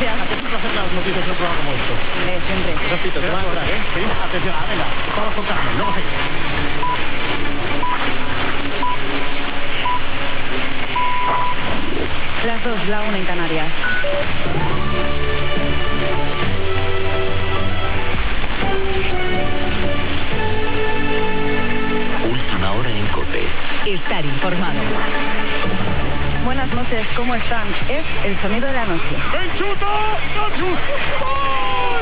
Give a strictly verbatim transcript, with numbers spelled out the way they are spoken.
gracias. A que es un placer las noticias de un programa como esto. Eh, siempre. Repito, te va a entrar, ¿eh? Sí, atención, ah, venga, vamos con Carmen, luego seguimos. Las dos, la una en Canarias. Última hora en COPE. Estar informado. Buenas noches, ¿cómo están? Es el sonido de la noche. ¡Enchuta! ¡Enchuta!